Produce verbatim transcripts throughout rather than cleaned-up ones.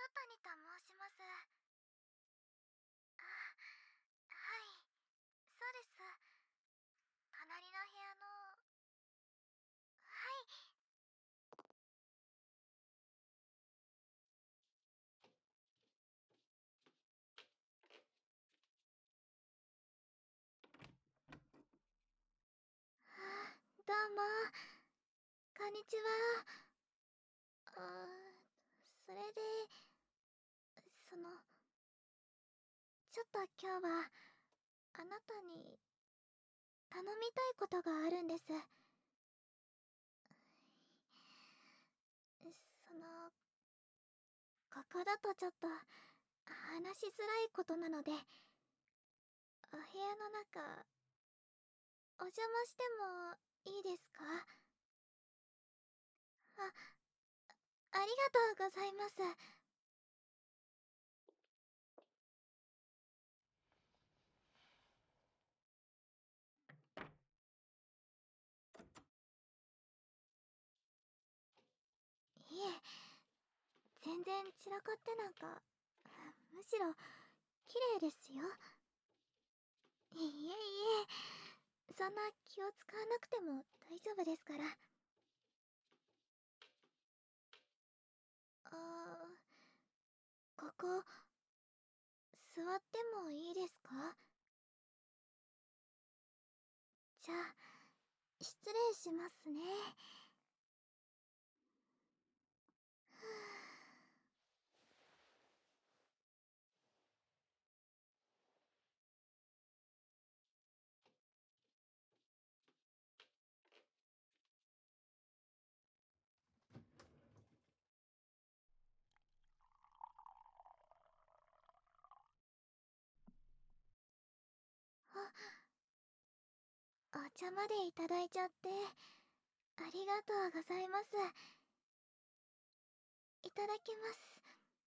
谷と申します。あ、はい、そうです。隣の部屋の。はい。あ、どうも、こんにちは。あー、それで、その、ちょっと今日はあなたに頼みたいことがあるんです。その、ここだとちょっと話しづらいことなので、お部屋の中お邪魔してもいいですか？あ、ありがとうございます。いえ、全然散らかってなんか、むしろ綺麗ですよ。いえいえ、そんな気を使わなくても大丈夫ですから。あー、ここ座ってもいいですか？じゃあ失礼しますね。あ、お茶までいただいちゃってありがとうございます。いただきます。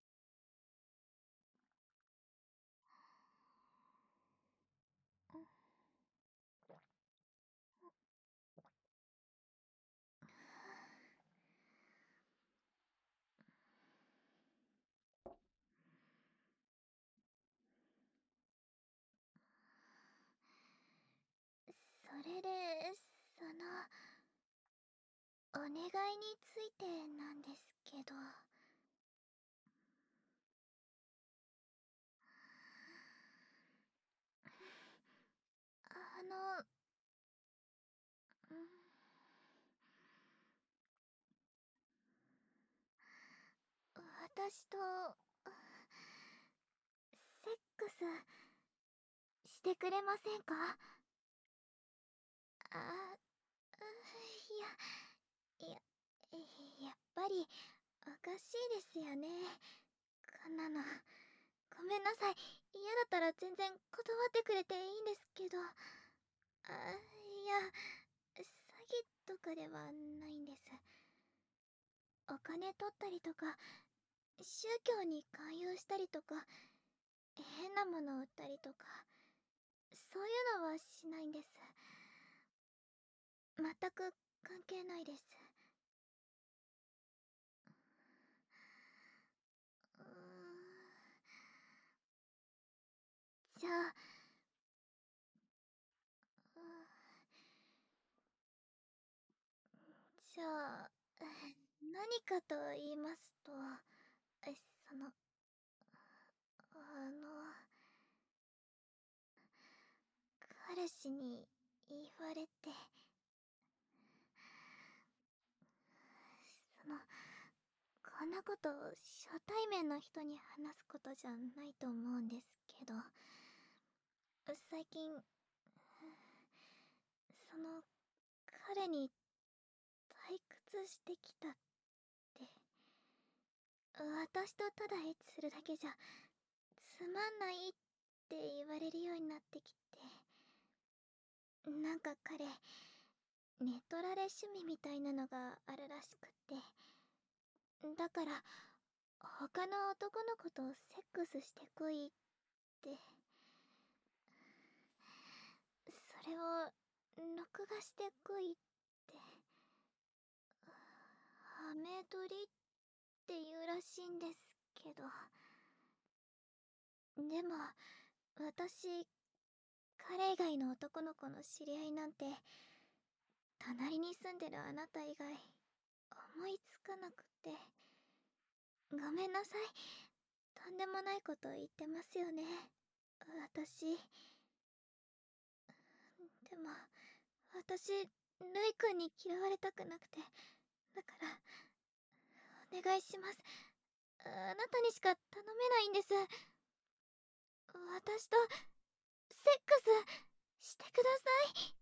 それで、その、お願いについてなんですけど。あの、うん、私とセックスしてくれませんか？あ、いや、いや、やっぱりおかしいですよね、こんなの。ごめんなさい。嫌だったら全然断ってくれていいんですけど。あ、いや、詐欺とかではないんです。お金取ったりとか、宗教に勧誘したりとか、変なものを売ったりとか、そういうのはしないんです。全く関係ないです。うーん、じゃあ、うん、じゃあ、何かと言いますと、えその、あの、彼氏に言われて、その、こんなこと初対面の人に話すことじゃないと思うんですけど、最近、その、彼に退屈してきたって、私とただエッチするだけじゃつまんないって言われるようになってきて、なんか彼ネトラレ趣味みたいなのがあるらしくて、だから他の男の子とセックスしてこいって、それを録画してこいって、ハメ撮りって言うらしいんですけど。でも私、彼以外の男の子の知り合いなんて隣に住んでるあなた以外思いつかなくて。ごめんなさい。とんでもないこと言ってますよね、私。でも私、ルイ君に嫌われたくなくて、だからお願いします。あなたにしか頼めないんです。私とセックスしてください。